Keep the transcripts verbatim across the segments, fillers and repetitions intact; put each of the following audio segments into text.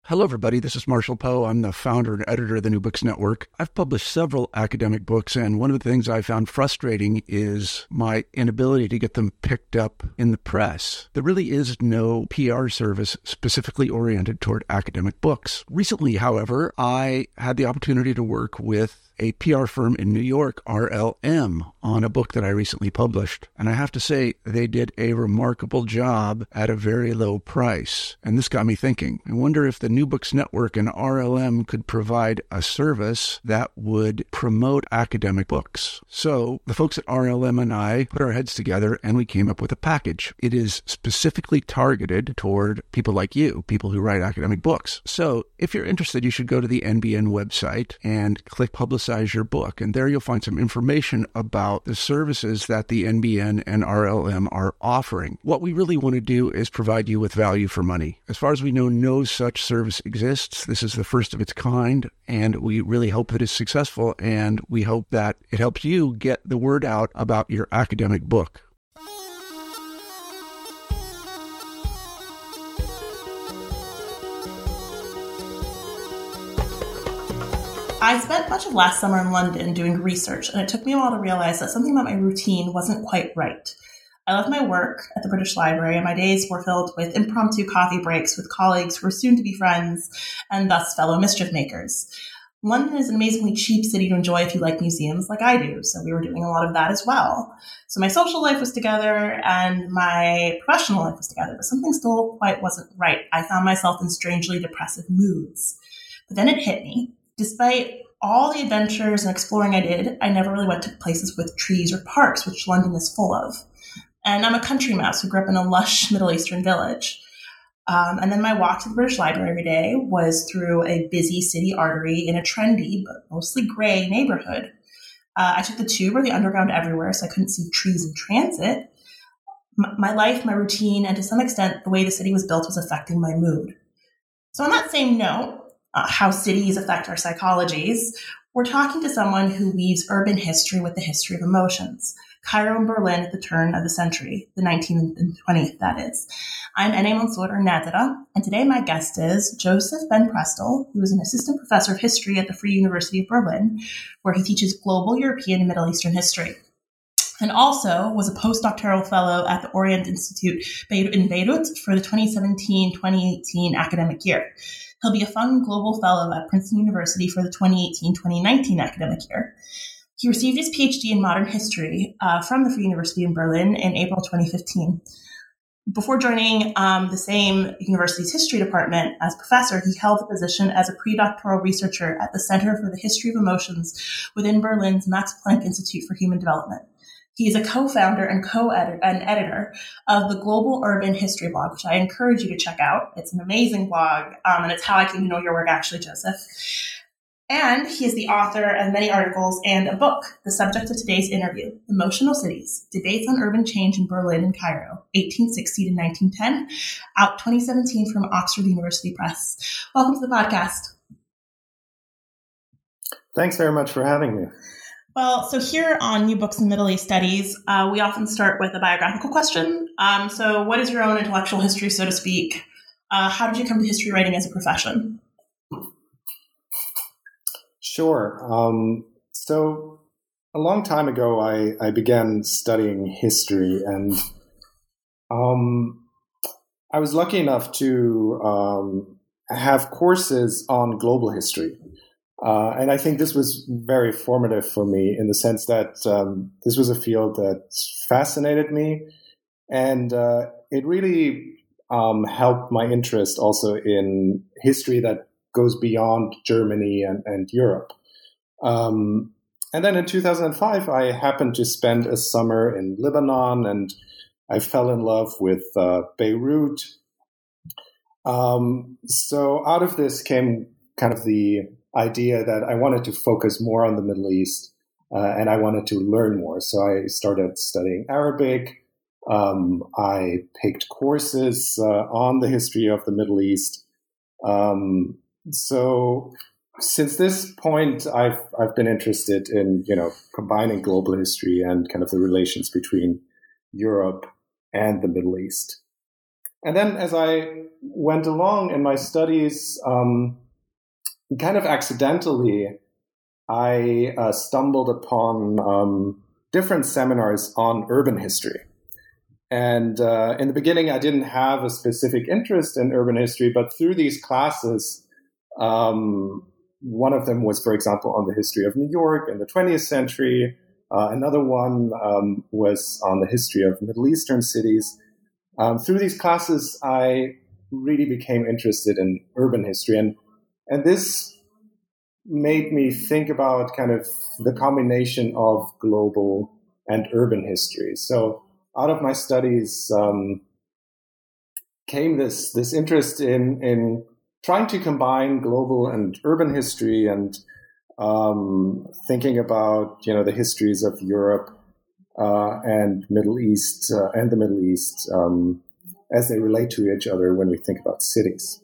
Hello, everybody. This is Marshall Poe. I'm the founder and editor of the New Books Network. I've published several academic books, and one of the things I found frustrating is my inability to get them picked up in the press. There really is no P R service specifically oriented toward academic books. Recently, however, I had the opportunity to work with a P R firm in New York, R L M, on a book that I recently published. And I have to say, they did a remarkable job at a very low price. And this got me thinking. I wonder if the New Books Network and R L M could provide a service that would promote academic books. So the folks at R L M and I put our heads together and we came up with a package. It is specifically targeted toward people like you, people who write academic books. So if you're interested, you should go to the N B N website and click Publicize your book. And there you'll find some information about the services that the N B N and R L M are offering. What we really want to do is provide you with value for money. As far as we know, no such service exists. This is the first of its kind, and we really hope that it's successful, and we hope that it helps you get the word out about your academic book. I spent much of last summer in London doing research, and it took me a while to realize that something about my routine wasn't quite right. I loved my work at the British Library, and my days were filled with impromptu coffee breaks with colleagues who were soon to be friends, and thus fellow mischief makers. London is an amazingly cheap city to enjoy if you like museums like I do, so we were doing a lot of that as well. So my social life was together, and my professional life was together, but something still quite wasn't right. I found myself in strangely depressive moods. But then it hit me. Despite all the adventures and exploring I did, I never really went to places with trees or parks, which London is full of. And I'm a country mouse who grew up in a lush Middle Eastern village. Um, and then my walk to the British Library every day was through a busy city artery in a trendy but mostly gray neighborhood. Uh, I took the tube or the underground everywhere, so I couldn't see trees in transit. M- my life, my routine, and to some extent, the way the city was built was affecting my mood. So on that same note, Uh, how cities affect our psychologies, we're talking to someone who weaves urban history with the history of emotions. Cairo and Berlin at the turn of the century, the nineteenth and twentieth, that is. I'm Ene Mansour Nadira, and today my guest is Joseph Ben-Prestel, who is an assistant professor of history at the Free University of Berlin, where he teaches global European and Middle Eastern history, and also was a postdoctoral fellow at the Orient Institute in Beirut for the twenty seventeen twenty eighteen academic year. He'll be a Fung Global Fellow at Princeton University for the twenty eighteen twenty nineteen academic year. He received his P H D in modern history uh, from the Free University in Berlin in April twenty fifteen. Before joining um, the same university's history department as professor, he held the position as a pre-doctoral researcher at the Center for the History of Emotions within Berlin's Max Planck Institute for Human Development. He is a co-founder and co-editor and editor of the Global Urban History blog, which I encourage you to check out. It's an amazing blog, um, and it's how I came to know your work, actually, Joseph. And he is the author of many articles and a book, the subject of today's interview, Emotional Cities, Debates on Urban Change in Berlin and Cairo, eighteen sixty to nineteen ten, out twenty seventeen from Oxford University Press. Welcome to the podcast. Thanks very much for having me. Well, so here on New Books in Middle East Studies, uh, we often start with a biographical question. Um, so what is your own intellectual history, so to speak? Uh, how did you come to history writing as a profession? Sure. Um, so a long time ago, I, I began studying history, and um, I was lucky enough to um, have courses on global history. Uh, and I think this was very formative for me in the sense that um, this was a field that fascinated me, and uh, it really um, helped my interest also in history that goes beyond Germany and, and Europe. Um, and then in two thousand five, I happened to spend a summer in Lebanon, and I fell in love with uh, Beirut. Um, so out of this came kind of the idea that I wanted to focus more on the Middle East, uh, and I wanted to learn more. So I started studying Arabic. Um, I picked courses uh, on the history of the Middle East. Um, so since this point, I've I've been interested in you know combining global history and kind of the relations between Europe and the Middle East. and then as I went along in my studies, um, kind of accidentally, I uh, stumbled upon um, different seminars on urban history. And uh, in the beginning, I didn't have a specific interest in urban history, but through these classes, um, one of them was, for example, on the history of New York in the twentieth century. Uh, another one um, was on the history of Middle Eastern cities. Um, through these classes, I really became interested in urban history. And, and this made me think about kind of the combination of global and urban history. So out of my studies um, came this this interest in in trying to combine global and urban history, and um, thinking about you know the histories of Europe uh, and Middle East uh, and the Middle East um, as they relate to each other when we think about cities.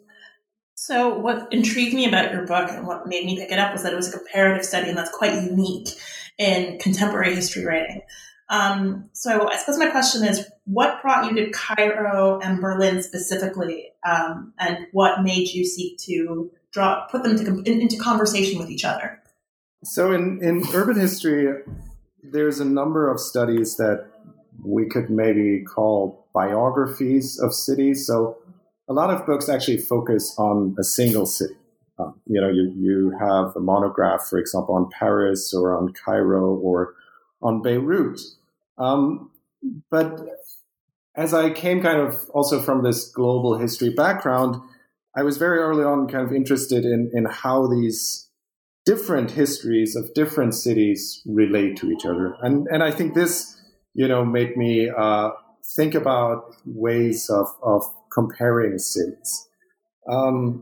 So what intrigued me about your book and what made me pick it up was that it was a comparative study, and that's quite unique in contemporary history writing. Um, so I suppose my question is, what brought you to Cairo and Berlin specifically, um, and what made you seek to draw, put them to, in, into conversation with each other? So in, in urban history, there's a number of studies that we could maybe call biographies of cities. So a lot of books actually focus on a single city. Um, you know, you, you have a monograph, for example, on Paris or on Cairo or on Beirut. Um, but as I came kind of also from this global history background, I was very early on kind of interested in, in how these different histories of different cities relate to each other. And, and I think this, you know, made me uh, think about ways of, of comparing cities. Um,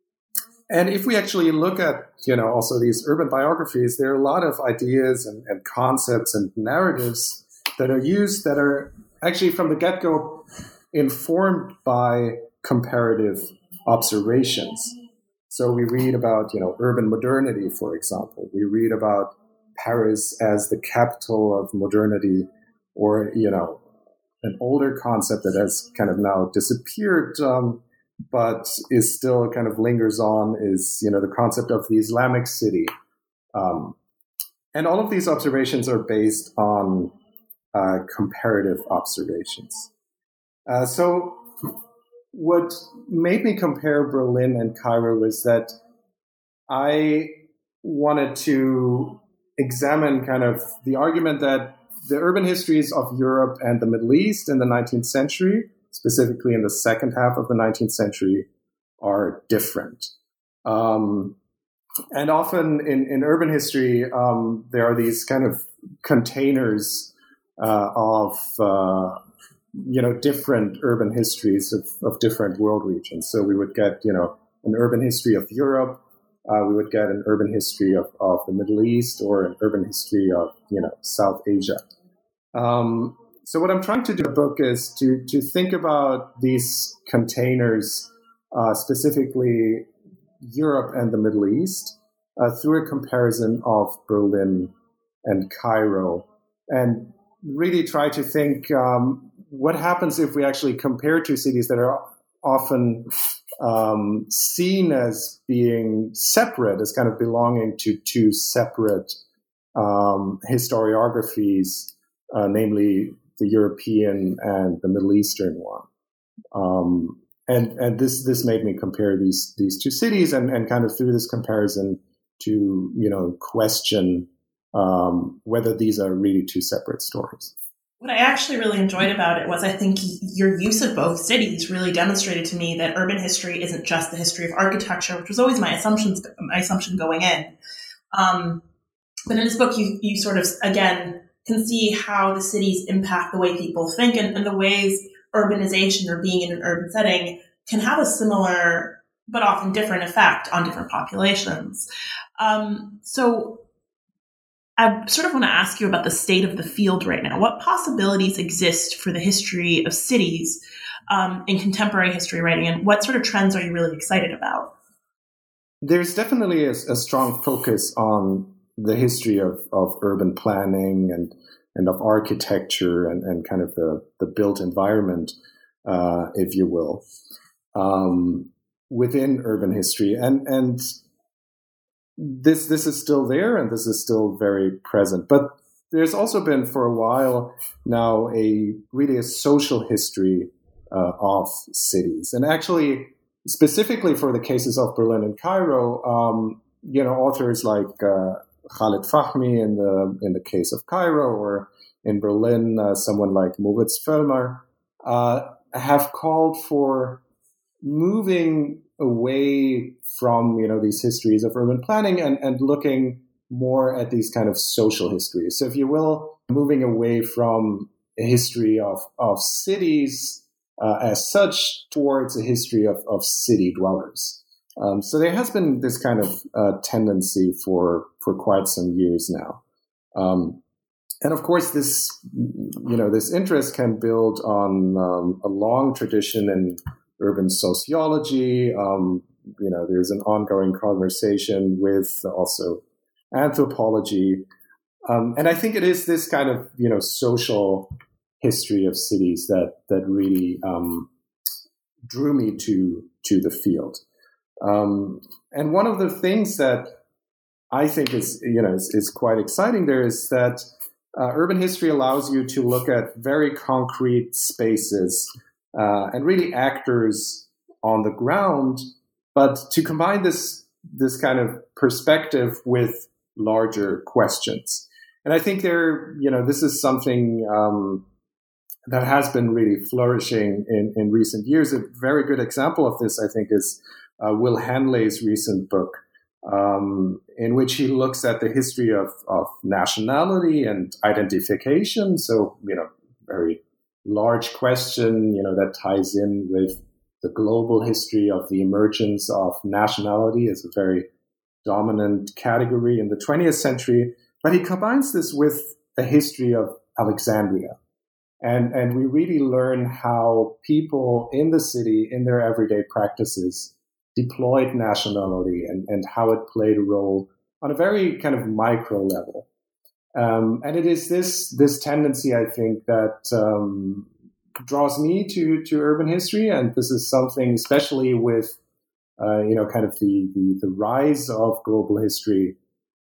and if we actually look at, you know, also these urban biographies, there are a lot of ideas and, and concepts and narratives that are used that are actually from the get-go informed by comparative observations. So we read about, you know, urban modernity, for example. We read about Paris as the capital of modernity, or, you know, an older concept that has kind of now disappeared, um, but is still kind of lingers on is, you know, the concept of the Islamic city. Um, and all of these observations are based on uh, comparative observations. Uh, so what made me compare Berlin and Cairo was that I wanted to examine kind of the argument that the urban histories of Europe and the Middle East in the nineteenth century, specifically in the second half of the nineteenth century, are different. Um, and often in, in urban history, um, there are these kind of containers uh, of, uh, you know, different urban histories of, of different world regions. So we would get, you know, an urban history of Europe. Uh, we would get an urban history of, of the Middle East, or an urban history of, you know, South Asia. Um, so what I'm trying to do in the book is to to think about these containers, uh, specifically Europe and the Middle East, uh, through a comparison of Berlin and Cairo, and really try to think um, what happens if we actually compare two cities that are often um, seen as being separate, as kind of belonging to two separate um, historiographies, uh, namely the European and the Middle Eastern one. Um, and and this this made me compare these these two cities, and, and kind of through this comparison to, you know, question um, whether these are really two separate stories. What I actually really enjoyed about it was, I think your use of both cities really demonstrated to me that urban history isn't just the history of architecture, which was always my assumptions, my assumption going in. Um, but in this book, you, you sort of, again, can see how the cities impact the way people think, and, and the ways urbanization or being in an urban setting can have a similar but often different effect on different populations. Um, so I sort of want to ask you about the state of the field right now. What possibilities exist for the history of cities um, in contemporary history writing, and what sort of trends are you really excited about? There's definitely a, a strong focus on the history of, of urban planning and, and of architecture and, and kind of the, the built environment. uh, if you will, um, within urban history. And and this this is still there, and this is still very present. But there's also been for a while now a really a social history uh, of cities, and actually specifically for the cases of Berlin and Cairo, um, you know, authors like uh, Khalid Fahmy in the in the case of Cairo, or in Berlin, uh, someone like Moritz Völlmer, uh, have called for moving away from, you know, these histories of urban planning and, and looking more at these kind of social histories. So if you will, moving away from a history of, of cities uh, as such towards a history of, of city dwellers. Um, so there has been this kind of uh, tendency for, for quite some years now. Um, and of course, this, you know, this interest can build on um, a long tradition in urban sociology. Um, you know, there's an ongoing conversation with also anthropology. Um, and I think it is this kind of, you know, social history of cities that, that really um, drew me to, to the field. Um, and one of the things that I think is, you know, is, is quite exciting there is that uh, urban history allows you to look at very concrete spaces uh, and really actors on the ground, but to combine this this kind of perspective with larger questions. And I think there, you know, this is something um, that has been really flourishing in, in recent years. A very good example of this, I think, is uh, Will Hanley's recent book, um, in which he looks at the history of, of nationality and identification. So, you know, very large question, you know, that ties in with the global history of the emergence of nationality as a very dominant category in the twentieth century. But he combines this with a history of Alexandria. And, and we really learn how people in the city, in their everyday practices, deployed nationality and, and how it played a role on a very kind of micro level. Um, and it is this this tendency, I think, that um, draws me to, to urban history. And this is something, especially with, uh, you know, kind of the, the, the rise of global history,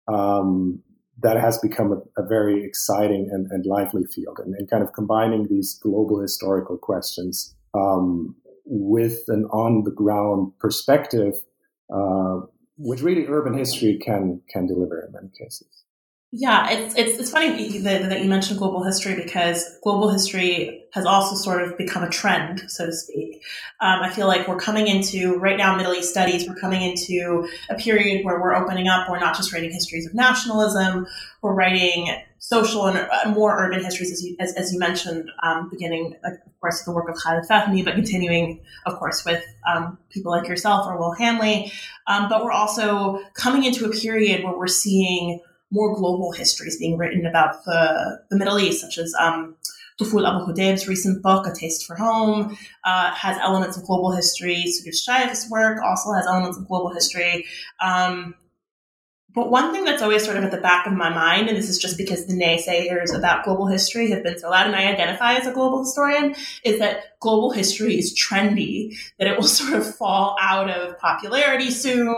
um, that has become a, a very exciting and, and lively field. And, and kind of combining these global historical questions um, with an on-the-ground perspective, uh, which really urban history can can deliver in many cases. Yeah, it's it's it's funny that, that you mentioned global history, because global history has also sort of become a trend, so to speak. Um, I feel like we're coming into, right now, Middle East studies, we're coming into a period where we're opening up. We're not just writing histories of nationalism, we're writing social and uh, more urban histories, as you, as, as you mentioned, um, beginning, of course, with the work of Khalid Fahmy, but continuing, of course, with um, people like yourself or Will Hanley. Um, but we're also coming into a period where we're seeing more global histories being written about the, the Middle East, such as um, Tufoul Abu Hudayb's recent book, A Taste for Home, uh, has elements of global history. Sudhir Shaykh's work also has elements of global history. Um, but one thing that's always sort of at the back of my mind, and this is just because the naysayers about global history have been so loud, and I identify as a global historian, is that global history is trendy, that it will sort of fall out of popularity soon.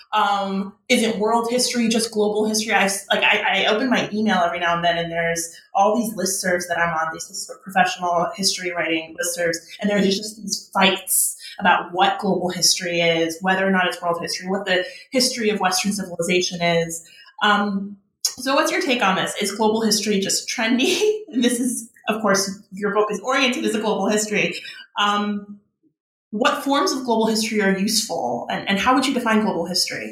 Um, isn't world history just global history? I like I, I open my email every now and then, and there's all these listservs that I'm on, these professional history writing listservs, and there's just these fights about what global history is, whether or not it's world history, what the history of Western civilization is. Um, so what's your take on this? Is global history just trendy? And this is, of course, your book is oriented as a global history. Um, what forms of global history are useful, and, and how would you define global history?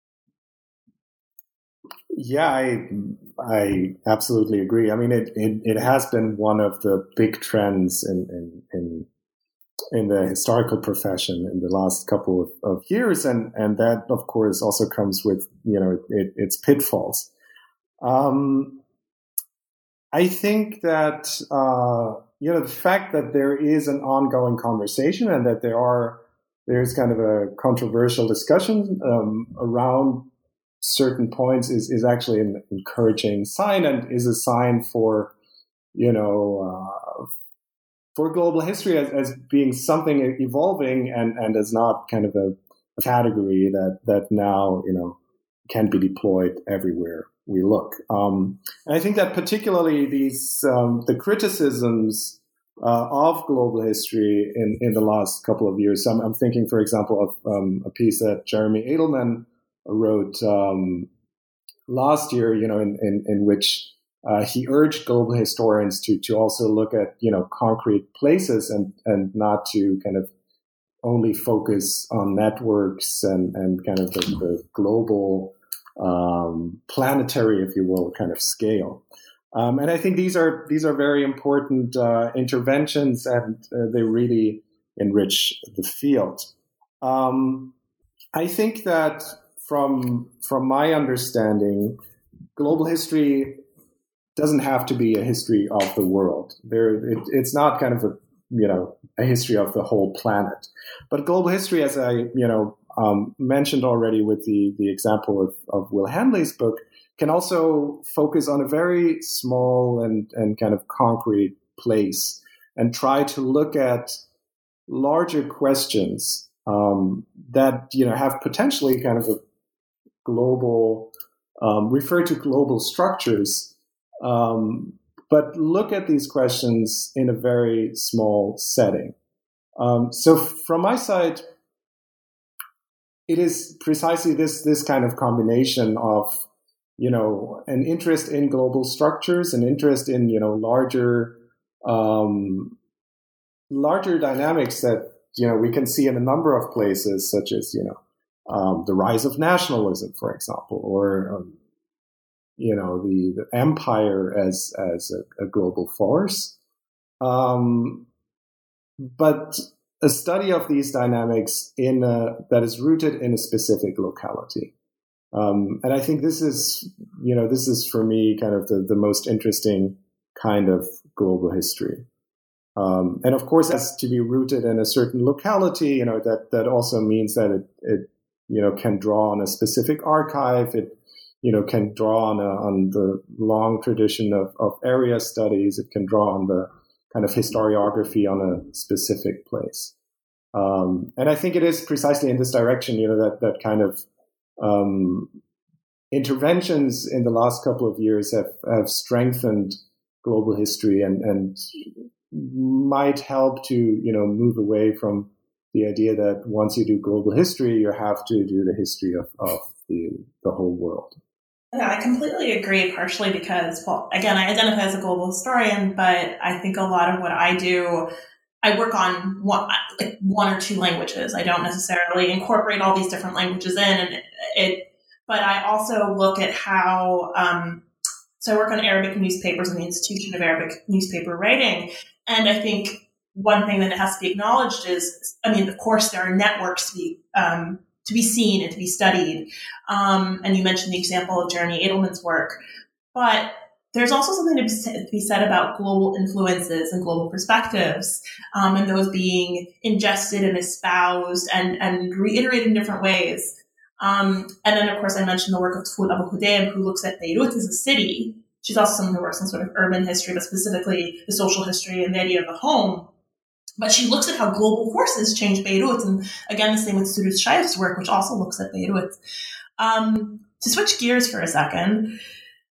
Yeah, I I absolutely agree. I mean, it, it, it has been one of the big trends in, in, in in the historical profession in the last couple of, of years. And, and that, of course, also comes with, you know, it, its pitfalls. Um, I think that, uh, you know, the fact that there is an ongoing conversation and that there are, there's kind of a controversial discussion um, around certain points is, is actually an encouraging sign, and is a sign for, you know, uh, for global history as, as being something evolving and, and as not kind of a, a category that, that now, you know, can be deployed everywhere we look. Um, and I think that particularly these, um, the criticisms uh, of global history in, in the last couple of years, I'm, I'm thinking, for example, of um, a piece that Jeremy Edelman wrote um, last year, you know, in, in, in which uh, he urged global historians to, to also look at, you know, concrete places and, and not to kind of only focus on networks and, and kind of the, the global um, planetary, if you will, kind of scale. Um, and I think these are these are very important uh, interventions, and uh, they really enrich the field. Um, I think that from from my understanding, global history doesn't have to be a history of the world. There, it, it's not kind of a you know a history of the whole planet, but global history, as I you know um, mentioned already with the the example of, of Will Handley's book, can also focus on a very small and, and kind of concrete place and try to look at larger questions um, that, you know, have potentially kind of a global, um, refer to global structures, um, but look at these questions in a very small setting. Um, so from my side, it is precisely this, this kind of combination of you know, an interest in global structures, an interest in, you know, larger, um, larger dynamics that, you know, we can see in a number of places, such as, you know, um, the rise of nationalism, for example, or, um, you know, the, the empire as, as a, a global force. Um, but a study of these dynamics in a, that is rooted in a specific locality. Um, and I think this is, you know, this is for me kind of the, the most interesting kind of global history. Um, and of course, it has to be rooted in a certain locality, you know, that, that also means that it, it, you know, can draw on a specific archive. It, you know, can draw on, a, on the long tradition of, of area studies. It can draw on the kind of historiography on a specific place. Um, and I think it is precisely in this direction, you know, that, that kind of, Um, interventions in the last couple of years have, have strengthened global history and, and might help to, you know, move away from the idea that once you do global history, you have to do the history of, of the, the whole world. Yeah, I completely agree, partially because, well, again, I identify as a global historian, but I think a lot of what I do, I work on one, like one or two languages. I don't necessarily incorporate all these different languages in, and it, it but I also look at how, um, so I work on Arabic newspapers in the Institution of Arabic Newspaper Writing. And I think one thing that has to be acknowledged is, I mean, of course, there are networks to be, um, to be seen and to be studied. Um, and you mentioned the example of Jeremy Edelman's work, but there's also something to be said about global influences and global perspectives, um, and those being ingested and espoused and, and reiterated in different ways. Um, and then, of course, I mentioned the work of Tful Abu Hudayb, who looks at Beirut as a city. She's also someone who works in sort of urban history, but specifically the social history and the idea of the home. But she looks at how global forces change Beirut. And again, the same with Suruth Shaif's work, which also looks at Beirut. Um, to switch gears for a second,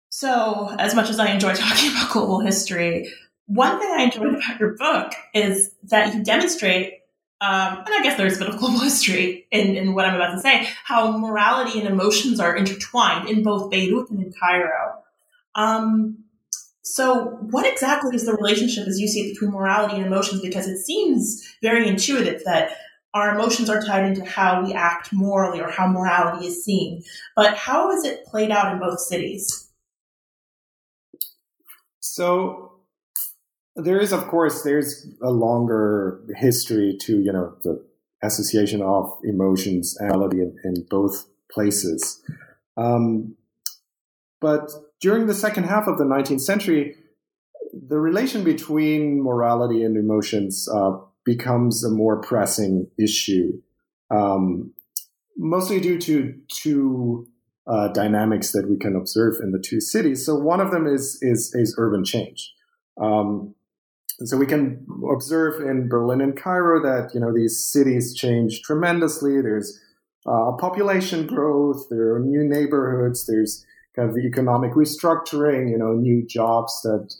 so as much as I enjoy talking about global history, one thing I enjoyed about your book is that you demonstrate, um, and I guess there's a bit of global history in, in what I'm about to say, how morality and emotions are intertwined in both Beirut and in Cairo. Um, so what exactly is the relationship, as you see it, between morality and emotions? Because it seems very intuitive that our emotions are tied into how we act morally or how morality is seen. But how is it played out in both cities? So there is, of course, there's a longer history to, you know, the association of emotions and morality in, in both places. Um, but during the second half of the nineteenth century, the relation between morality and emotions uh, becomes a more pressing issue, um, mostly due to two uh, dynamics that we can observe in the two cities. So one of them is is, is urban change. Um, so we can observe in Berlin and Cairo that, you know, these cities change tremendously. There's uh, population growth, there are new neighborhoods, there's kind of economic restructuring, you know, new jobs that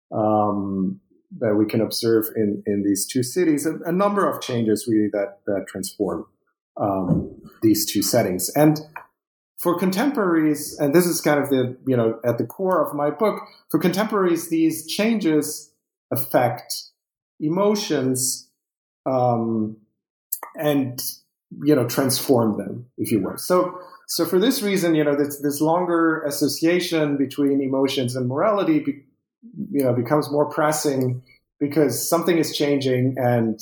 um, that we can observe in, in these two cities. A, a number of changes really that, that transform um, these two settings. And for contemporaries, and this is kind of the, you know, at the core of my book, for contemporaries, these changes affect emotions um, and, you know, transform them, if you will. So, so for this reason, you know, this, this longer association between emotions and morality, be, you know, becomes more pressing because something is changing, and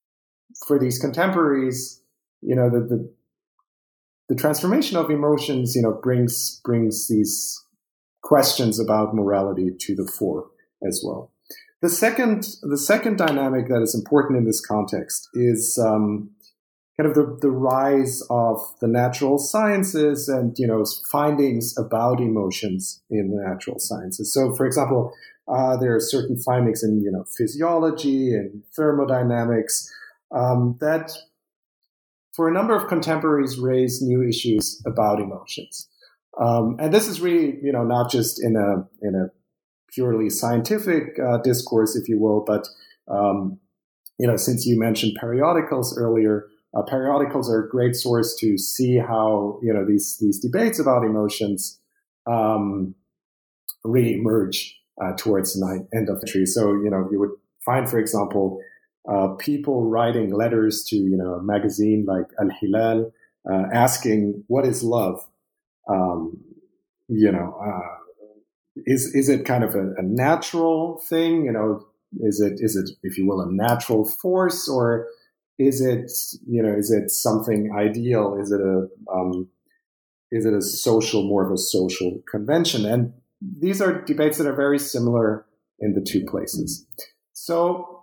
for these contemporaries, you know, the the, the transformation of emotions, you know, brings brings these questions about morality to the fore as well. The second, the second dynamic that is important in this context is um, kind of the, the rise of the natural sciences and, you know, findings about emotions in the natural sciences. So, for example, uh, there are certain findings in, you know, physiology and thermodynamics um, that, for a number of contemporaries, raise new issues about emotions. Um, and this is really, you know, not just in a in a purely scientific uh, discourse, if you will, but, um, you know, since you mentioned periodicals earlier, uh, periodicals are a great source to see how, you know, these, these debates about emotions um, really emerge uh, towards the end of the century. So, you know, you would find, for example, uh, people writing letters to, you know, a magazine like Al Hilal, uh, asking, what is love? Um, you know, uh, Is is it kind of a, a natural thing? You know, is it is it, if you will, a natural force, or is it, you know, is it something ideal? Is it a um, is it a social, more of a social convention? And these are debates that are very similar in the two places. So,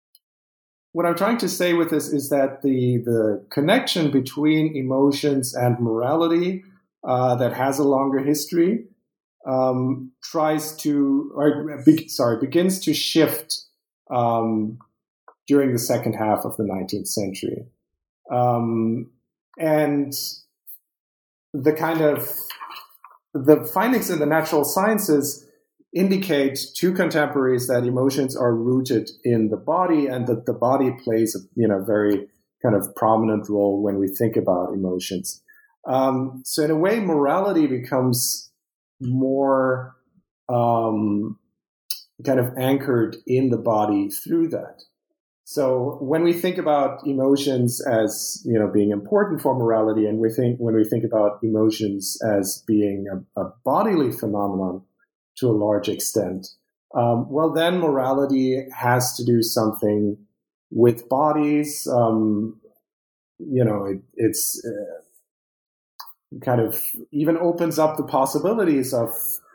what I'm trying to say with this is that the the connection between emotions and morality uh, that has a longer history. Um, tries to, or be, sorry, begins to shift um, during the second half of the nineteenth century. Um, and the kind of, the findings in the natural sciences indicate to contemporaries that emotions are rooted in the body, and that the body plays a, you know, very kind of prominent role when we think about emotions. Um, so in a way, morality becomes more um, kind of anchored in the body through that. So when we think about emotions as, you know, being important for morality, and we think when we think about emotions as being a, a bodily phenomenon to a large extent, um, well, then morality has to do something with bodies. Um, you know, it, it's uh, kind of even opens up the possibilities of,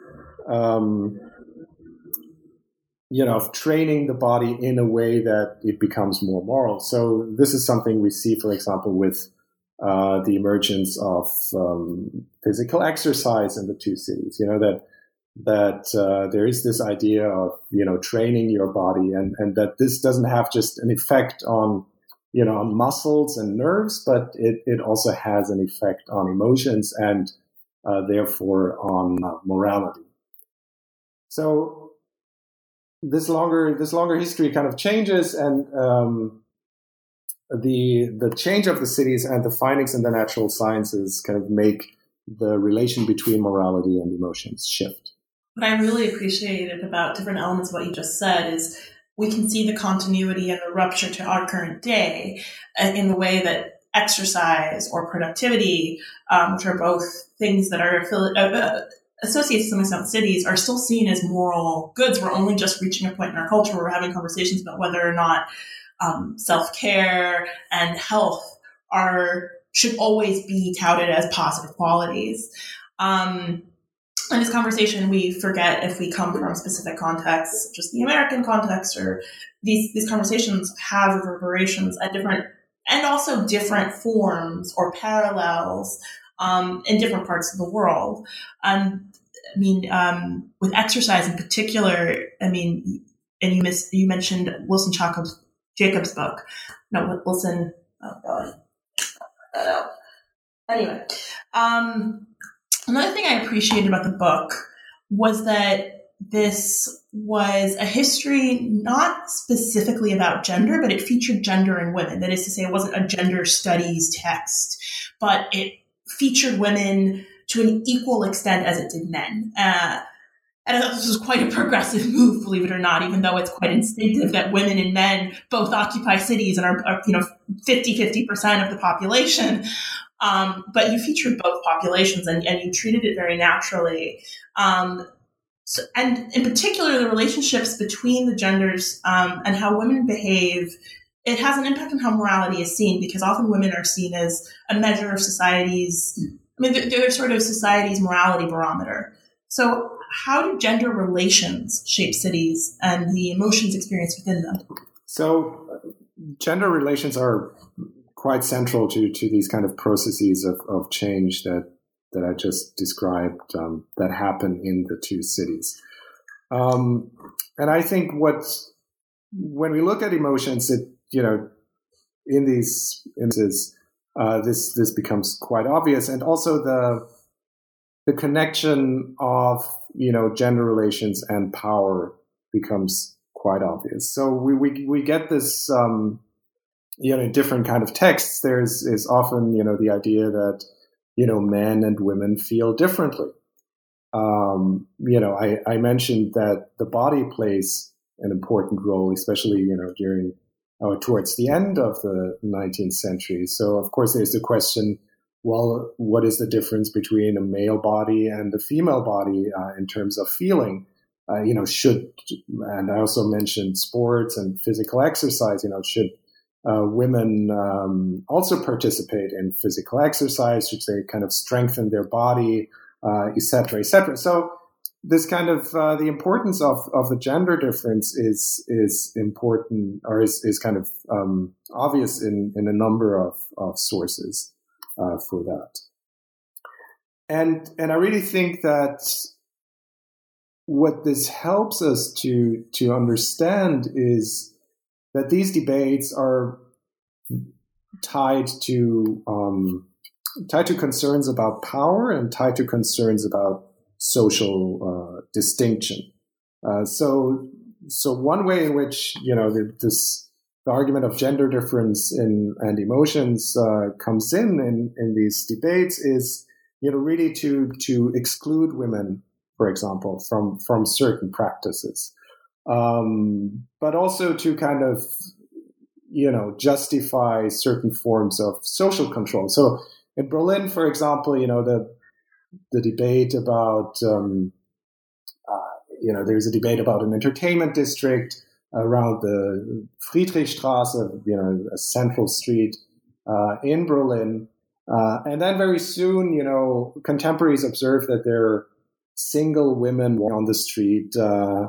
um, you know, of training the body in a way that it becomes more moral. So this is something we see, for example, with uh, the emergence of um, physical exercise in the two cities. You know, that that uh, there is this idea of, you know, training your body, and and that this doesn't have just an effect on, you know, on muscles and nerves, but it, it also has an effect on emotions and uh, therefore on uh, morality. So this longer this longer history kind of changes, and um, the the change of the cities and the findings in the natural sciences kind of make the relation between morality and emotions shift. What I really appreciated about different elements of what you just said is we can see the continuity and the rupture to our current day in the way that exercise or productivity, um, which are both things that are uh, associated to some extent with cities, are still seen as moral goods. We're only just reaching a point in our culture where we're having conversations about whether or not um, self-care and health are should always be touted as positive qualities. Um, In this conversation, we forget, if we come from specific contexts, just the American context, or these, these conversations have reverberations at different, and also different forms or parallels um, in different parts of the world. Um, I mean, um, with exercise in particular, I mean, and you miss, you mentioned Wilson Jacobs, Jacobs' book. No, Wilson, oh God, that out. Anyway, um, another thing I appreciated about the book was that this was a history not specifically about gender, but it featured gender and women. That is to say, it wasn't a gender studies text, but it featured women to an equal extent as it did men. Uh, and I thought this was quite a progressive move, believe it or not, even though it's quite instinctive that women and men both occupy cities and are, are you know, fifty-fifty percent of the population. Um, but you featured both populations and, and you treated it very naturally. Um, So, and in particular, the relationships between the genders um, and how women behave, it has an impact on how morality is seen, because often women are seen as a measure of society's, I mean, they're, they're sort of society's morality barometer. So how do gender relations shape cities and the emotions experienced within them? So uh, gender relations are quite central to, to these kind of processes of, of change that that I just described um, that happen in the two cities. Um, and I think what, when we look at emotions, it, you know, in these instances, uh, this, this becomes quite obvious. And also the, the connection of, you know, gender relations and power becomes quite obvious. So we, we, we get this, um, you know, in different kind of texts, there's, is often, you know, the idea that, you know, men and women feel differently. Um, you know, I, I mentioned that the body plays an important role, especially, you know, during, uh, towards the end of the nineteenth century. So, of course, there's the question, well, what is the difference between a male body and a female body uh, in terms of feeling? Uh, you know, should, and I also mentioned sports and physical exercise, you know, should Uh, women um, also participate in physical exercise? Should they kind of strengthen their body, uh, et cetera, et cetera? So this kind of uh, the importance of, of the gender difference is is important, or is, is kind of um, obvious in, in a number of, of sources uh, for that. And and I really think that what this helps us to to understand is that these debates are tied to um, tied to concerns about power and tied to concerns about social uh, distinction. Uh, so, so one way in which, you know, the, this the argument of gender difference in and emotions uh, comes in, in in these debates is, you know, really to to exclude women, for example, from from certain practices. Um, but also to kind of, you know, justify certain forms of social control. So in Berlin, for example, you know, the the debate about, um, uh, you know, there's a debate about an entertainment district around the Friedrichstraße, you know, a central street uh, in Berlin. Uh, and then very soon, you know, contemporaries observed that there are single women on the street, uh,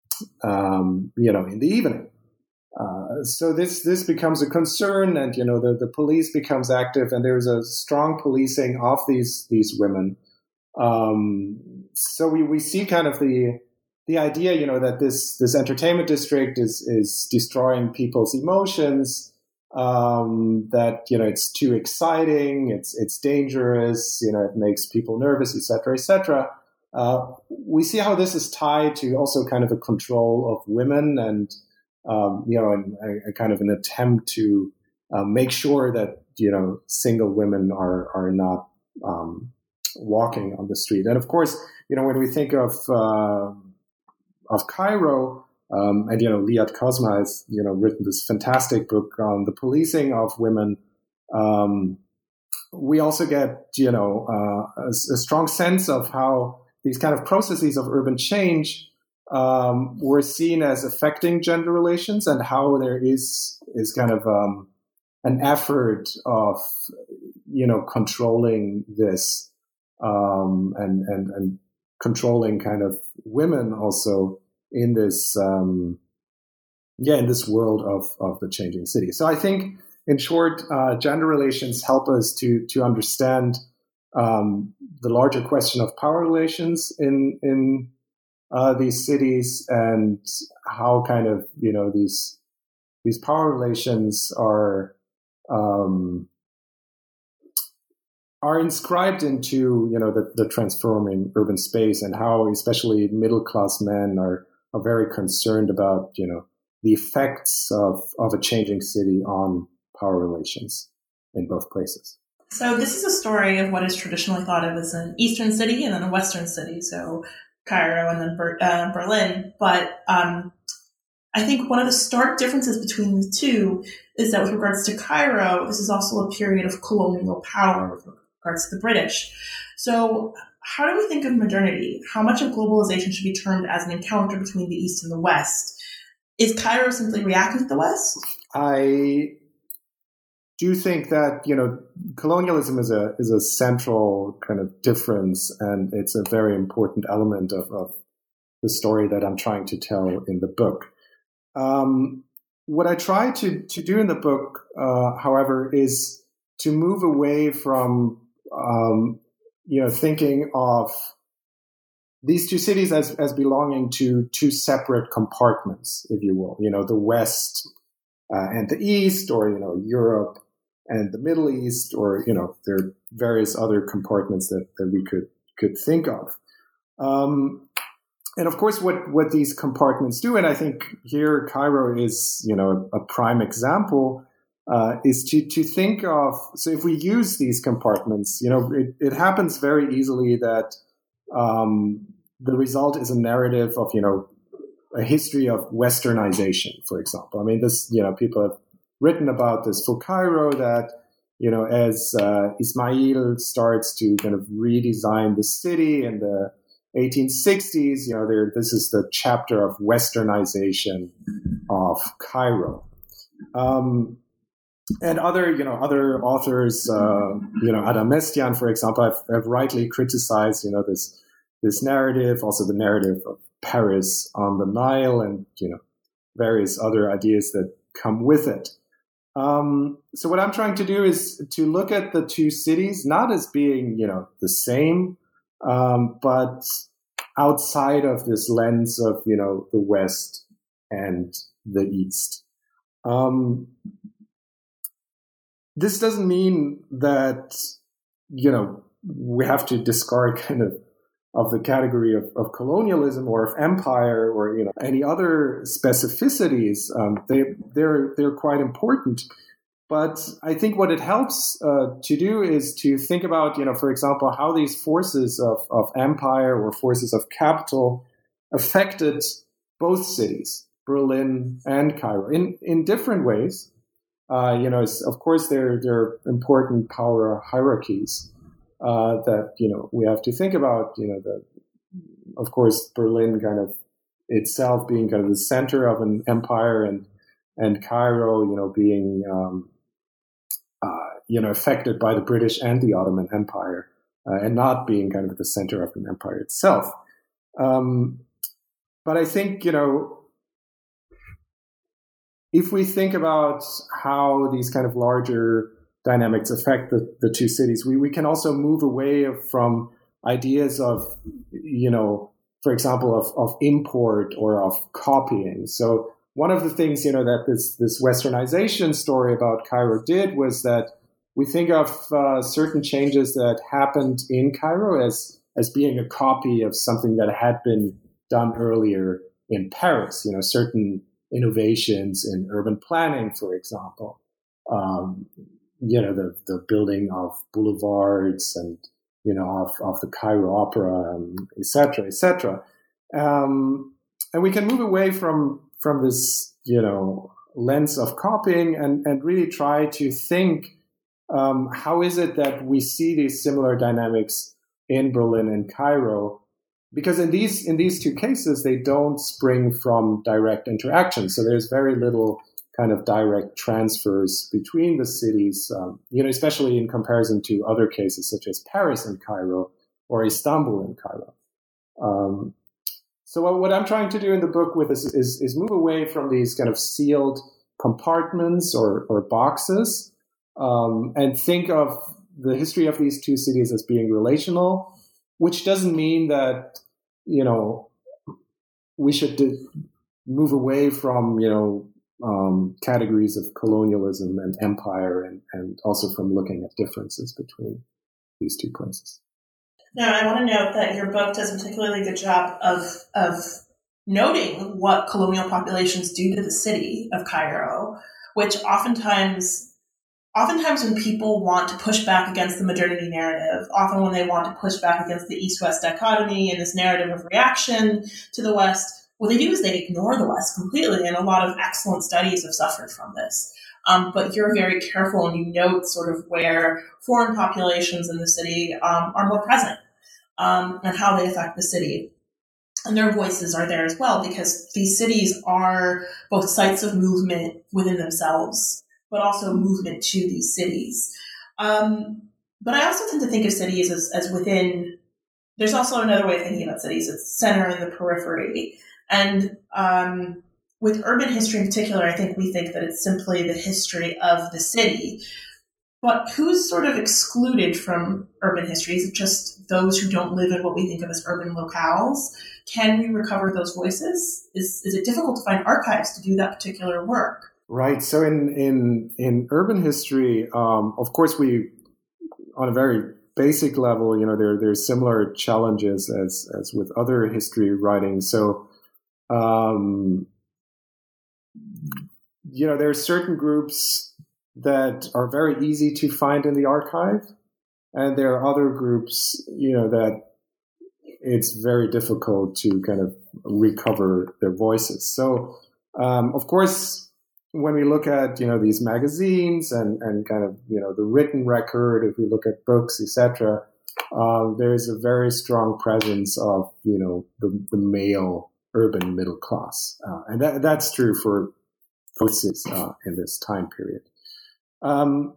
Um, you know, in the evening. Uh, so this this becomes a concern, and you know, the, the police becomes active, and there's a strong policing of these these women. Um, so we, we see kind of the the idea, you know, that this this entertainment district is is destroying people's emotions. Um, that, you know, it's too exciting, it's it's dangerous, you know, it makes people nervous, et cetera, et cetera. Uh, we see how this is tied to also kind of a control of women, and um, you know, and a, a kind of an attempt to uh, make sure that, you know, single women are are not um, walking on the street. And of course, you know, when we think of uh, of Cairo, um, and you know, Liat Kozma has, you know, written this fantastic book on the policing of women. Um, we also get, you know, uh, a, a strong sense of how these kind of processes of urban change um, were seen as affecting gender relations, and how there is is kind of um, an effort of, you know, controlling this um, and and and controlling kind of women also in this um, yeah in this world of of the changing city. So I think, in short, uh, gender relations help us to to understand Um, the larger question of power relations in in uh, these cities and how kind of, you know, these these power relations are um, are inscribed into, you know, the, the transforming urban space, and how especially middle class men are are very concerned about, you know, the effects of, of a changing city on power relations in both places. So this is a story of what is traditionally thought of as an eastern city and then a western city, so Cairo and then Ber- uh, Berlin. But um, I think one of the stark differences between the two is that with regards to Cairo, this is also a period of colonial power with regards to the British. So how do we think of modernity? How much of globalization should be termed as an encounter between the East and the West? Is Cairo simply reacting to the West? I do think that, you know, colonialism is a is a central kind of difference, and it's a very important element of, of the story that I'm trying to tell in the book. Um, what I try to, to do in the book, uh, however, is to move away from, um, you know, thinking of these two cities as, as belonging to two separate compartments, if you will, you know, the West uh, and the East, or, you know, Europe and the Middle East, or, you know, there are various other compartments that, that we could, could think of. Um, and of course, what, what these compartments do, and I think here Cairo is, you know, a, a prime example, uh, is to, to think of, so if we use these compartments, you know, it, it happens very easily that um, the result is a narrative of, you know, a history of westernization, for example. I mean, this, you know, people have written about this for Cairo, that, you know, as uh, Ismail starts to kind of redesign the city in the eighteen sixties, you know, there, this is the chapter of westernization of Cairo. Um, and other, you know, other authors, uh, you know, Adam Mestian, for example, have, have rightly criticized, you know, this, this narrative, also the narrative of Paris on the Nile, and, you know, various other ideas that come with it. Um, so what I'm trying to do is to look at the two cities not as being, you know, the same, um, but outside of this lens of, you know, the West and the East. Um, this doesn't mean that, you know, we have to discard kind of of the category of, of colonialism or of empire, or, you know, any other specificities. Um, they, they're, they're quite important. But I think what it helps uh, to do is to think about, you know, for example, how these forces of, of empire or forces of capital affected both cities, Berlin and Cairo, in, in different ways. Uh, you know, of course, there, there are important power hierarchies Uh, that, you know, we have to think about, you know, the, of course, Berlin kind of itself being kind of the center of an empire, and, and Cairo, you know, being, um, uh, you know, affected by the British and the Ottoman Empire, uh, and not being kind of the center of an empire itself. Um, but I think, you know, if we think about how these kind of larger dynamics affect the, the two cities, we, we can also move away from ideas of, you know, for example, of, of import or of copying. So one of the things, you know, that this, this westernization story about Cairo did was that we think of uh, certain changes that happened in Cairo as, as being a copy of something that had been done earlier in Paris, you know, certain innovations in urban planning, for example. Um, you know, the, the building of boulevards and, you know, of, of the Cairo Opera, um, et cetera, et cetera. Um, and we can move away from, from this, you know, lens of copying and, and really try to think, um, how is it that we see these similar dynamics in Berlin and Cairo? Because in these, in these two cases, they don't spring from direct interaction. So there's very little kind of direct transfers between the cities, um, you know, especially in comparison to other cases such as Paris and Cairo or Istanbul and Cairo. Um, so what, what I'm trying to do in the book with is, is, is move away from these kind of sealed compartments or, or boxes, um, and think of the history of these two cities as being relational, which doesn't mean that, you know, we should d- move away from, you know, um, categories of colonialism and empire, and, and also from looking at differences between these two places. Now, I want to note that your book does a particularly good job of of noting what colonial populations do to the city of Cairo, which oftentimes Oftentimes when people want to push back against the modernity narrative, often when they want to push back against the East-West dichotomy and this narrative of reaction to the West, what they do is they ignore the West completely, and a lot of excellent studies have suffered from this. Um, but you're very careful, and you note sort of where foreign populations in the city um, are more present um, and how they affect the city. And their voices are there as well, because these cities are both sites of movement within themselves, but also movement to these cities. Um, but I also tend to think of cities as, as within, there's also another way of thinking about cities, it's center and the periphery. And um, with urban history in particular, I think we think that it's simply the history of the city. But who's sort of excluded from urban history? Is it just those who don't live in what we think of as urban locales? Can we recover those voices? Is, is it difficult to find archives to do that particular work? Right. So in in in urban history, um, of course, we on a very basic level, you know, there there's similar challenges as as with other history writing. So, um, you know, there are certain groups that are very easy to find in the archive, and there are other groups, you know, that it's very difficult to kind of recover their voices. So, um, of course, when we look at, you know, these magazines and, and kind of, you know, the written record, if we look at books, et cetera, um, there's a very strong presence of, you know, the, the male urban middle class. Uh, and that, that's true for voices uh, in this time period. Um,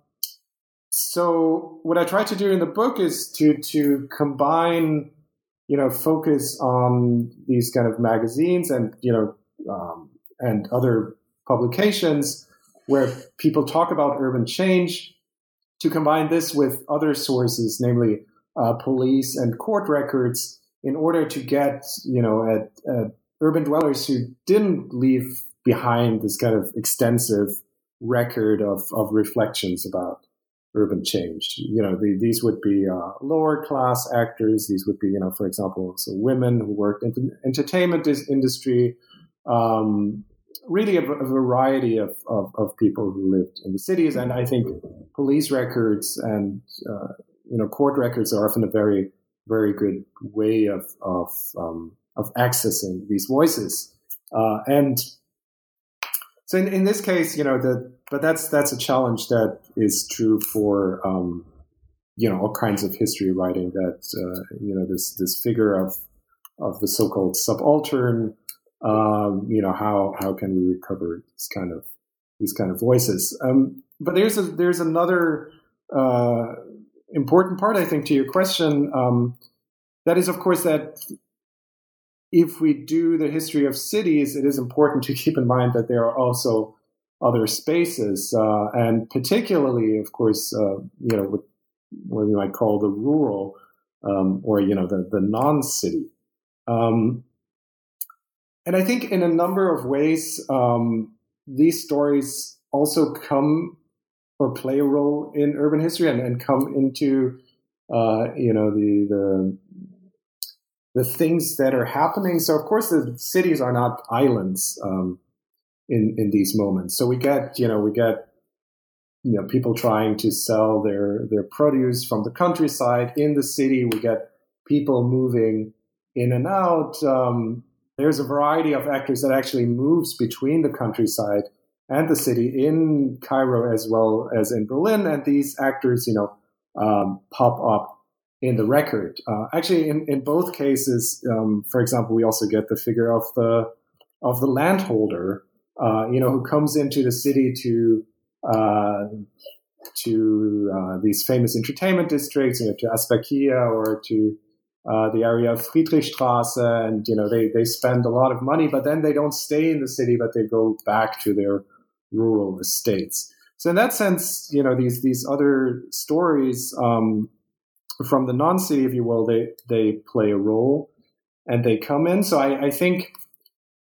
so what I try to do in the book is to, to combine, you know, focus on these kind of magazines and, you know, um, and other publications where people talk about urban change, to combine this with other sources, namely uh, police and court records, in order to get, you know, at, at urban dwellers who didn't leave behind this kind of extensive record of, of reflections about urban change. You know, the, these would be uh, lower class actors. These would be, you know, for example, so women who worked in the entertainment industry, um, really a, a variety of, of, of people who lived in the cities. And I think police records and, uh, you know, court records are often a very, very good way of, of, um, of accessing these voices. Uh, and so in, in this case, you know, the, but that's, that's a challenge that is true for, um, you know, all kinds of history writing, that, uh, you know, this, this figure of, of the so-called subaltern. Um, you know, how, how can we recover this kind of, these kind of voices? Um, but there's a, there's another, uh, important part, I think, to your question. Um, that is, of course, that if we do the history of cities, it is important to keep in mind that there are also other spaces, uh, and particularly, of course, uh, you know, what, what we might call the rural, um, or, you know, the, the non-city. Um, And I think in a number of ways, um, these stories also come or play a role in urban history and, and come into, uh, you know, the, the the things that are happening. So, of course, the cities are not islands um, in in these moments. So we get, you know, we get, you know, people trying to sell their their produce from the countryside in the city. We get people moving in and out. Um, There's a variety of actors that actually moves between the countryside and the city in Cairo as well as in Berlin. And these actors, you know, um, pop up in the record. Uh, actually, in, in both cases, um, for example, we also get the figure of the of the landholder, uh, you know, who comes into the city to uh, to uh, these famous entertainment districts, you know, to Aspakia or to Uh, the area of Friedrichstraße, and, you know, they, they spend a lot of money, but then they don't stay in the city, but they go back to their rural estates. So in that sense, you know, these, these other stories, um, from the non-city, if you will, they, they play a role and they come in. So I, I think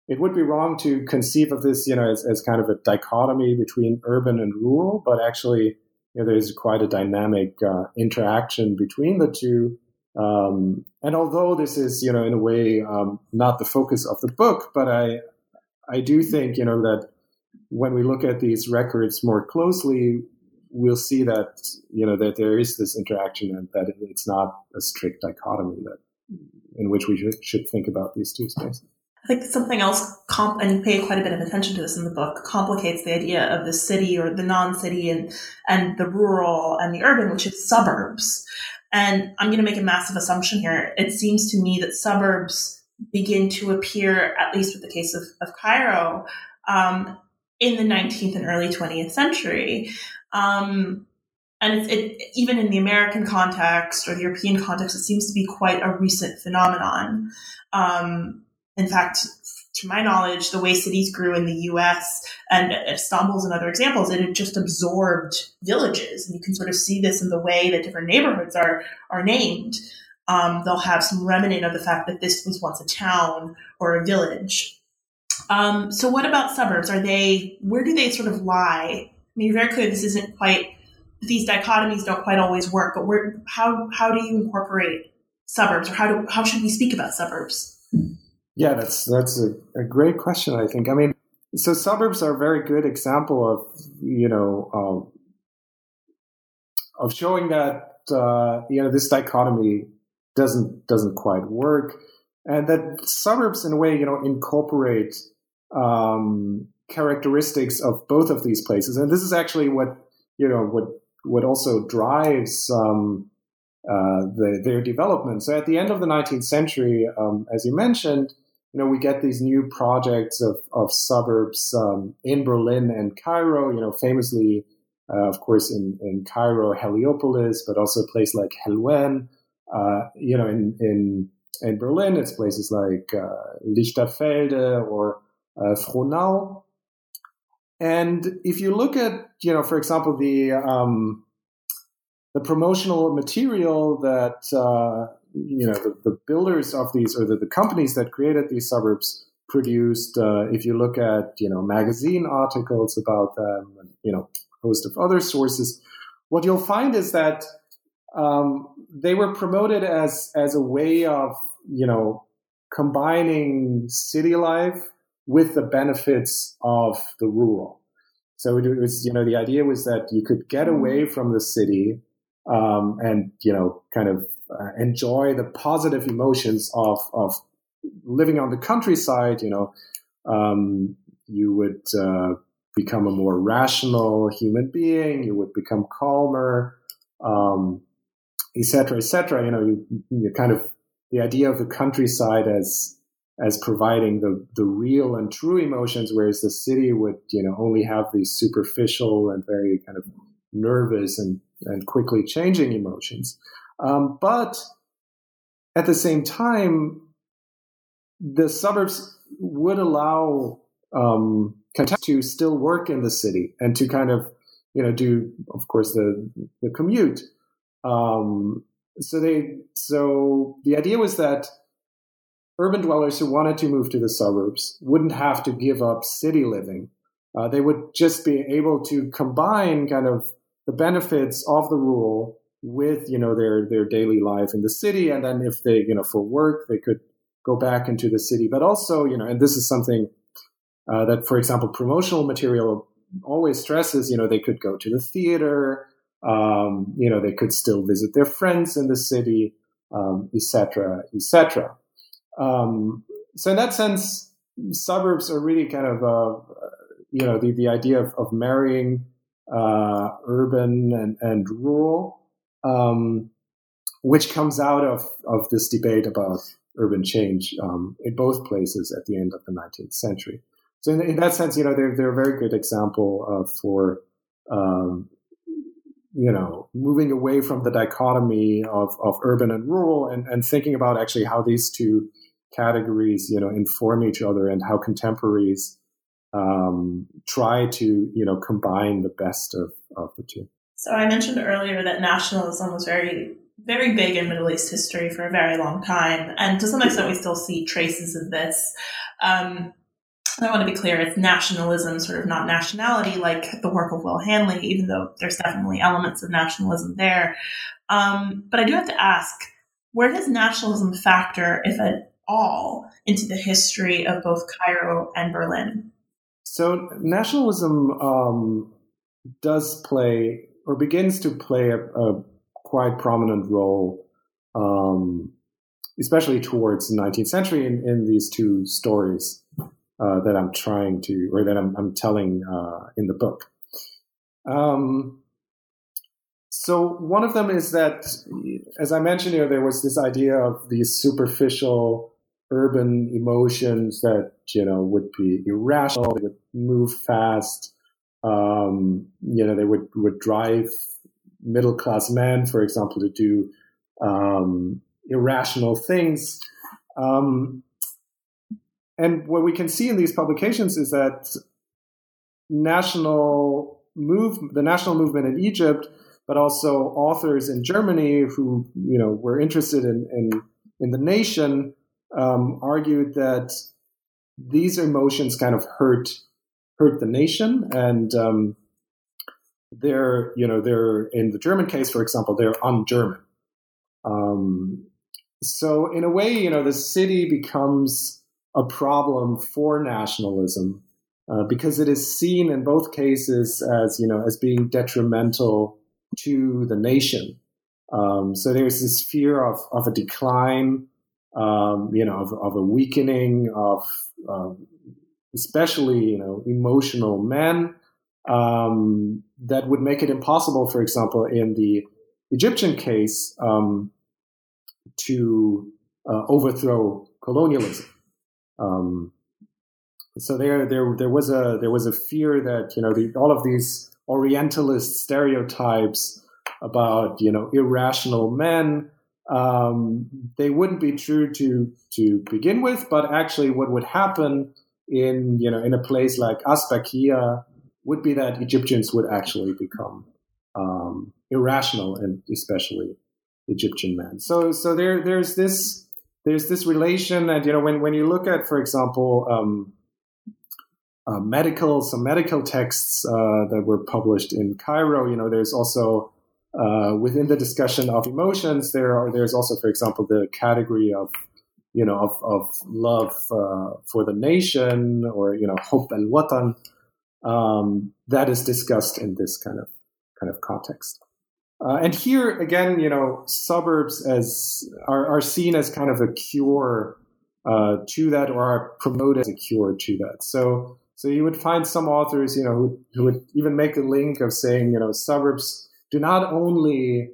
it would be wrong to conceive of this, you know, as, as kind of a dichotomy between urban and rural, but actually, you know, there's quite a dynamic uh, interaction between the two. Um, and although this is, you know, in a way, um, not the focus of the book, but I, I do think, you know, that when we look at these records more closely, we'll see that, you know, that there is this interaction and that it's not a strict dichotomy that in which we should, should think about these two spaces. I think something else, comp- and you pay quite a bit of attention to this in the book, complicates the idea of the city or the non-city and, and the rural and the urban, which is suburbs. And I'm going to make a massive assumption here. It seems to me that suburbs begin to appear, at least with the case of, of Cairo, um, in the nineteenth and early twentieth century. Um, and it, it, even in the American context or the European context, it seems to be quite a recent phenomenon. Um, In fact, to my knowledge, the way cities grew in the U S and Istanbul's and other examples, it had just absorbed villages. And you can sort of see this in the way that different neighborhoods are, are named. Um, they'll have some remnant of the fact that this was once a town or a village. Um, so what about suburbs? Are they, where do they sort of lie? I mean, you're very clear this isn't quite, these dichotomies don't quite always work, but where, how, how do you incorporate suburbs, or how do, how should we speak about suburbs? Yeah, that's that's a, a great question, I think. I mean, so suburbs are a very good example of, you know, um, of showing that, uh, you know, this dichotomy doesn't doesn't quite work, and that suburbs, in a way, you know, incorporate um, characteristics of both of these places. And this is actually what, you know, what, what also drives um, uh, the, their development. So at the end of the nineteenth century, um, as you mentioned, you know, we get these new projects of, of suburbs um, in Berlin and Cairo, you know, famously, uh, of course, in, in Cairo, Heliopolis, but also a place like Helwan. Uh, you know, in, in, in Berlin, it's places like uh, Lichterfelde or uh, Frohnau. And if you look at, you know, for example, the um, the promotional material that uh, you know, the, the builders of these, or the, the companies that created these suburbs produced, uh, if you look at, you know, magazine articles about them, and, you know, a host of other sources, what you'll find is that um, they were promoted as, as a way of, you know, combining city life with the benefits of the rural. So it was, you know, the idea was that you could get away from the city um, and, you know, kind of Uh, enjoy the positive emotions of of living on the countryside. You know, um, you would uh, become a more rational human being. You would become calmer, um, et cetera, et cetera. You know, you, you kind of the idea of the countryside as as providing the the real and true emotions, whereas the city would, you know, only have these superficial and very kind of nervous and and quickly changing emotions. Um, but at the same time, the suburbs would allow um, to still work in the city and to kind of, you know, do, of course, the the commute. Um, so they, so the idea was that urban dwellers who wanted to move to the suburbs wouldn't have to give up city living. Uh, they would just be able to combine kind of the benefits of the rural with, you know, their, their daily life in the city. And then if they, you know, for work, they could go back into the city. But also, you know, and this is something uh, that, for example, promotional material always stresses, you know, they could go to the theater, um, you know, they could still visit their friends in the city, um, et cetera, et cetera. Um, so in that sense, suburbs are really kind of, uh, you know, the, the idea of, of marrying uh, urban and, and rural. Um, which comes out of, of this debate about urban change um, in both places at the end of the nineteenth century. So in, in that sense, you know, they're, they're a very good example uh, for, um, you know, moving away from the dichotomy of, of urban and rural and, and thinking about actually how these two categories, you know, inform each other and how contemporaries um, try to, you know, combine the best of, of the two. So I mentioned earlier that nationalism was very, very big in Middle East history for a very long time. And to some extent, we still see traces of this. Um, I want to be clear, it's nationalism, sort of not nationality, like the work of Will Hanley, even though there's definitely elements of nationalism there. Um, but I do have to ask, where does nationalism factor, if at all, into the history of both Cairo and Berlin? So nationalism um, does play, or begins to play, a, a quite prominent role, um, especially towards the nineteenth century in, in these two stories uh, that I'm trying to, or that I'm, I'm telling uh, in the book. Um, so one of them is that, as I mentioned here, there was this idea of these superficial urban emotions that, you know, would be irrational, they would move fast, um, you know, they would, would drive middle-class men, for example, to do um, irrational things. Um, and what we can see in these publications is that national move, the national movement in Egypt, but also authors in Germany who, you know, were interested in, in, in the nation, um, argued that these emotions kind of hurt hurt the nation, and um, they're, you know, they're, in the German case, for example, they're un-German. Um, so in a way, you know, the city becomes a problem for nationalism uh, because it is seen in both cases as, you know, as being detrimental to the nation. Um, so there's this fear of, of a decline, um, you know, of, of a weakening of, um, especially, you know, emotional men, um, that would make it impossible, for example, in the Egyptian case, um, to uh, overthrow colonialism. Um, so there, there, there was a there was a fear that, you know, the, all of these Orientalist stereotypes about, you know, irrational men, um, they wouldn't be true to to begin with, but actually, what would happen in, you know, in a place like Aspakia would be that Egyptians would actually become um, irrational, and especially Egyptian men. So, so there, there's this, there's this relation, and, you know, when when you look at, for example, um, uh, medical, some medical texts uh, that were published in Cairo, you know, there's also uh, within the discussion of emotions, there are there's also, for example, the category of, you know, of, of love uh, for the nation, or, you know, Hubb al-Watan, um, that is discussed in this kind of kind of context. Uh, and here again, you know, suburbs as are, are seen as kind of a cure uh, to that, or are promoted as a cure to that. So, so you would find some authors, you know, who, who would even make a link of saying, you know, suburbs do not only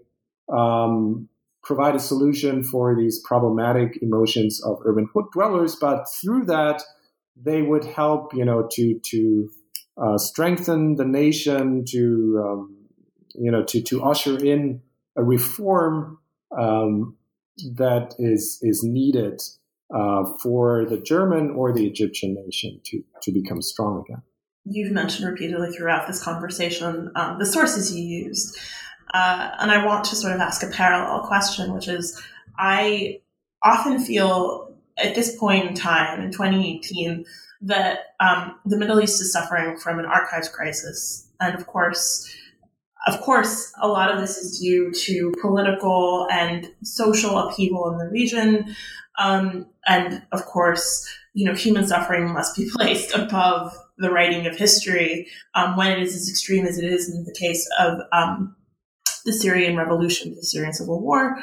um, provide a solution for these problematic emotions of urban dwellers, but through that they would help, you know, to to uh, strengthen the nation, to um, you know, to, to usher in a reform um, that is is needed uh, for the German or the Egyptian nation to, to become strong again. You've mentioned repeatedly throughout this conversation um, the sources you used. Uh, and I want to sort of ask a parallel question, which is, I often feel at this point in time, in twenty eighteen, that um, the Middle East is suffering from an archives crisis. And of course, Of course, a lot of this is due to political and social upheaval in the region. Um, and of course, you know, human suffering must be placed above the writing of history um, when it is as extreme as it is in the case of um, the Syrian revolution, the Syrian civil war,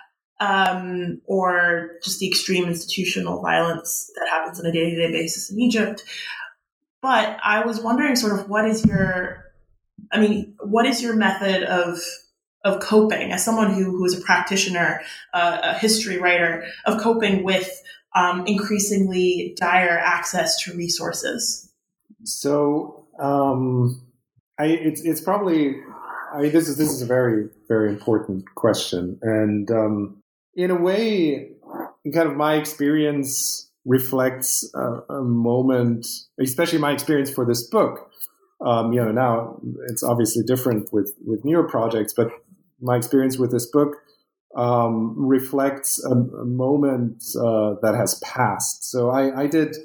um, or just the extreme institutional violence that happens on a day-to-day basis in Egypt. But I was wondering sort of what is your I mean, what is your method of of coping as someone who, who is a practitioner, uh, a history writer, of coping with um, increasingly dire access to resources? So, um, I, it's it's probably I, this is this is a very very important question, and um, in a way, kind of my experience reflects a, a moment, especially my experience for this book. Um, you know, now it's obviously different with, with newer projects, but my experience with this book um, reflects a, a moment uh, that has passed. So I, I did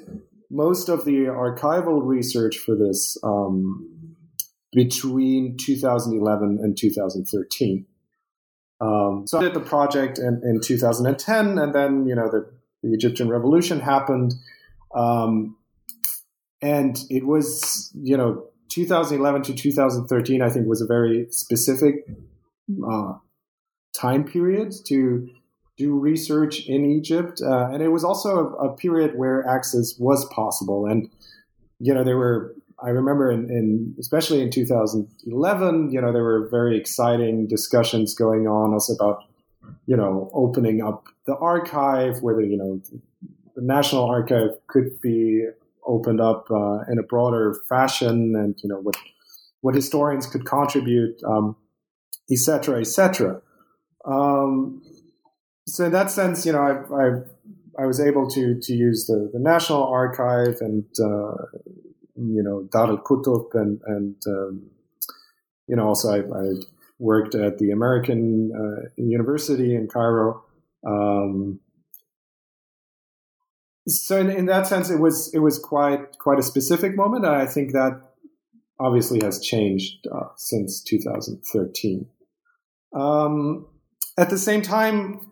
most of the archival research for this um, between two thousand eleven and two thousand thirteen. Um, so I did the project in, in two thousand ten, and then, you know, the, the Egyptian Revolution happened. Um, and it was, you know, two thousand eleven to two thousand thirteen, I think, was a very specific uh, time period to do research in Egypt. Uh, and it was also a, a period where access was possible. And, you know, there were, I remember in, in especially in two thousand eleven, you know, there were very exciting discussions going on also about, you know, opening up the archive, whether, you know, the National Archive could be opened up uh, in a broader fashion, and, you know, what what historians could contribute, um, et cetera, et cetera. Um, so in that sense, you know, I, I, I was able to to use the, the National Archive and, uh, you know, Dar al-Kutub, and, and um, you know, also I, I worked at the American uh, University in Cairo. Um, so in, in that sense, it was it was quite quite a specific moment, and I think that obviously has changed uh, since two thousand thirteen. Um, at the same time,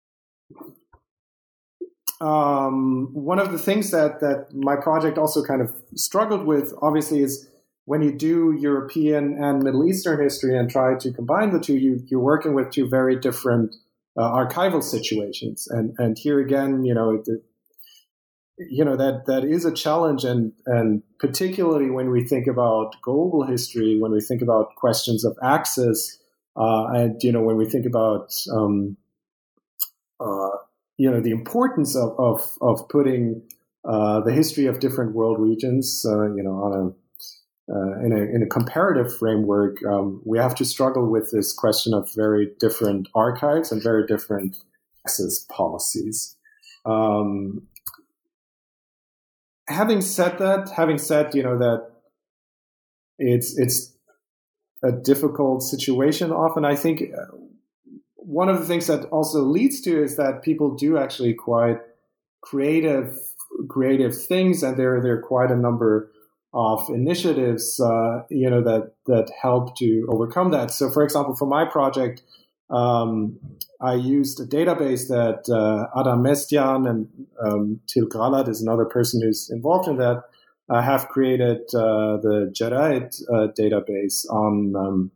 um, one of the things that that my project also kind of struggled with, obviously, is when you do European and Middle Eastern history and try to combine the two, you, you're working with two very different uh, archival situations. And and here again, you know, it, you know that that is a challenge, and and particularly when we think about global history, when we think about questions of access, uh, and you know when we think about um, uh, you know the importance of of, of putting uh, the history of different world regions, uh, you know, on a Uh, in a in a comparative framework, um, we have to struggle with this question of very different archives and very different access policies. Um, having said that, having said, you know, that it's it's a difficult situation often, I think one of the things that also leads to is that people do actually quite creative creative things, and there there are quite a number of initiatives, uh, you know, that, that help to overcome that. So, for example, for my project, um, I used a database that uh, Adam Mestian and um, Til Gralad is another person who's involved in that, uh, have created uh, the Jaraid uh, database on um,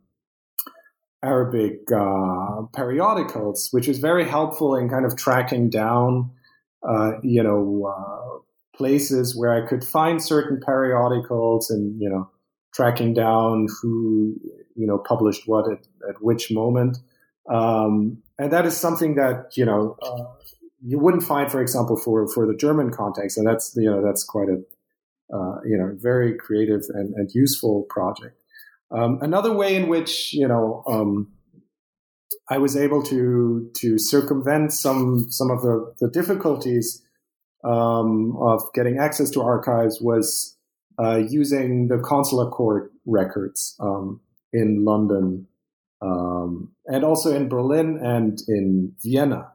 Arabic uh, periodicals, which is very helpful in kind of tracking down, uh, you know, uh, places where I could find certain periodicals, and, you know, tracking down who, you know, published what at, at which moment. Um, and that is something that, you know, uh, you wouldn't find, for example, for, for the German context. And that's, you know, that's quite a, uh, you know, very creative and, and useful project. Um, another way in which, you know, um, I was able to, to circumvent some, some of the, the difficulties Um, of getting access to archives was uh, using the consular court records um, in London, um, and also in Berlin and in Vienna.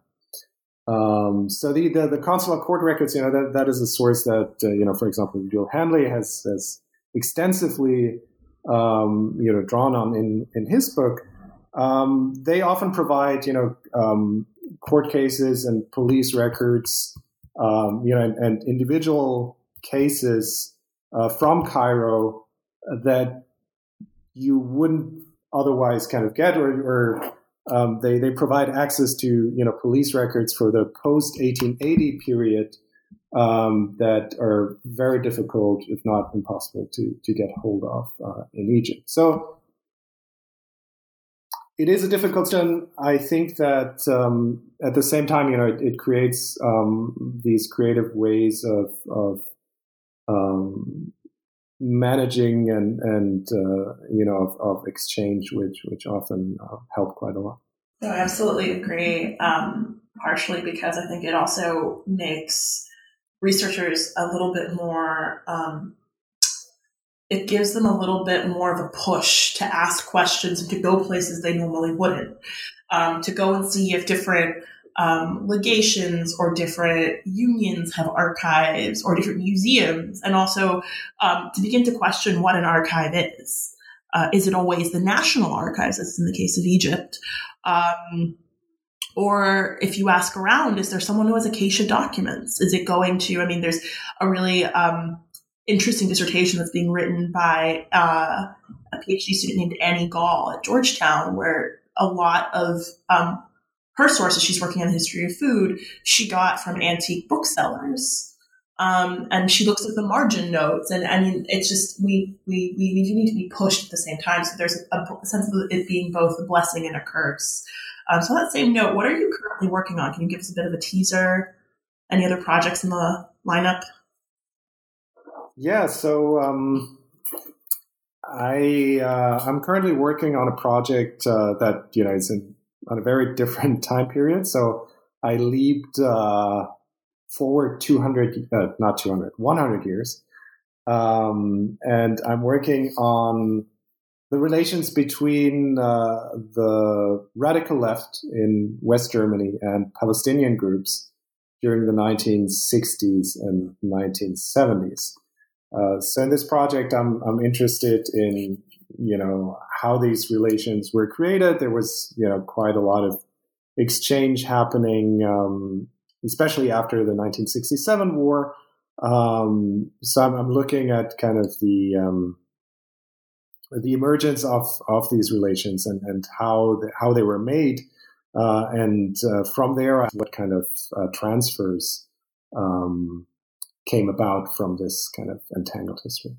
Um, so the, the the consular court records, you know, that that is a source that uh, you know, for example, Bill Handley has has extensively um, you know drawn on in in his book. Um, they often provide, you know, um, court cases and police records. Um, you know, and, and individual cases uh, from Cairo that you wouldn't otherwise kind of get, or, or um, they they provide access to, you know, police records for the post eighteen eighty period um, that are very difficult, if not impossible, to to get hold of uh, in Egypt. So it is a difficult question. I think that um, at the same time, you know, it, it creates um, these creative ways of, of um, managing and, and uh, you know, of, of exchange, which which often uh, help quite a lot. No, I absolutely agree. Um, partially because I think it also makes researchers a little bit more. Um, It gives them a little bit more of a push to ask questions and to go places they normally wouldn't, um, to go and see if different um, legations or different unions have archives or different museums, and also um, to begin to question what an archive is. Uh, is it always the national archives, as in the case of Egypt? Um, or if you ask around, is there someone who has Acacia documents? Is it going to, I mean, there's a really um, interesting dissertation that's being written by uh, a PhD student named Annie Gall at Georgetown, where a lot of um, her sources, she's working on the history of food, she got from antique booksellers. Um, and she looks at the margin notes, and I mean, it's just, we, we, we, we do need to be pushed at the same time. So there's a, a sense of it being both a blessing and a curse. Um, so on that same note, what are you currently working on? Can you give us a bit of a teaser? Any other projects in the lineup? Yeah, so um, I, uh, I'm currently working on a project uh, that, you know, is in, on a very different time period. So I leaped uh, forward two hundred, uh, not two hundred, one hundred years. Um, and I'm working on the relations between uh, the radical left in West Germany and Palestinian groups during the nineteen sixties and nineteen seventies. Uh, so in this project, I'm I'm interested in, you know, how these relations were created. There was, you know, quite a lot of exchange happening, um, especially after the nineteen sixty-seven war. Um, so I'm, I'm looking at kind of the um, the emergence of, of these relations and, and how the, how they were made, uh, and uh, from there, what kind of uh, transfers um, came about from this kind of entangled history.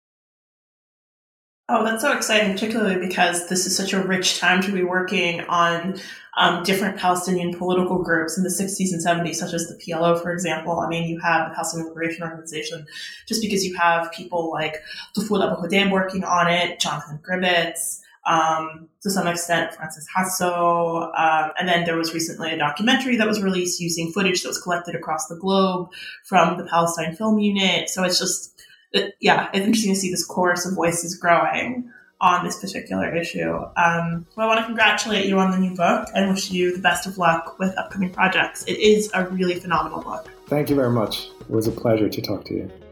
Oh, that's so exciting, particularly because this is such a rich time to be working on um, different Palestinian political groups in the sixties and seventies, such as the P L O, for example. I mean, you have the Palestinian Liberation Organization, just because you have people like Tuful Abu Hudaib working on it, Jonathan Gribbetts, um, to some extent, Francis Hasso. Um, and then there was recently a documentary that was released using footage that was collected across the globe from the Palestine Film Unit. So it's just, it, yeah, it's interesting to see this chorus of voices growing on this particular issue. Um, well, I want to congratulate you on the new book and wish you the best of luck with upcoming projects. It is a really phenomenal book. Thank you very much. It was a pleasure to talk to you.